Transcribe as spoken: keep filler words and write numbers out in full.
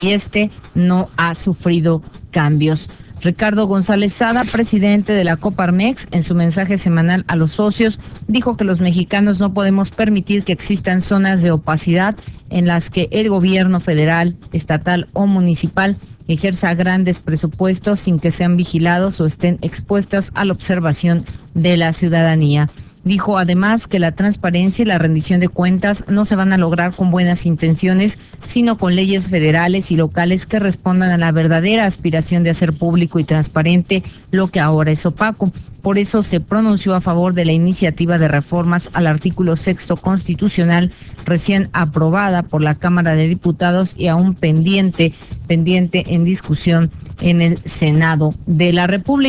y este no ha sufrido cambios. Ricardo González Sada, presidente de la Coparmex, en su mensaje semanal a los socios, dijo que los mexicanos no podemos permitir que existan zonas de opacidad en las que el gobierno federal, estatal o municipal ejerza grandes presupuestos sin que sean vigilados o estén expuestas a la observación de la ciudadanía. Dijo además que la transparencia y la rendición de cuentas no se van a lograr con buenas intenciones, sino con leyes federales y locales que respondan a la verdadera aspiración de hacer público y transparente lo que ahora es opaco. Por eso se pronunció a favor de la iniciativa de reformas al artículo sexto constitucional recién aprobada por la Cámara de Diputados y aún pendiente, pendiente en discusión en el Senado de la República.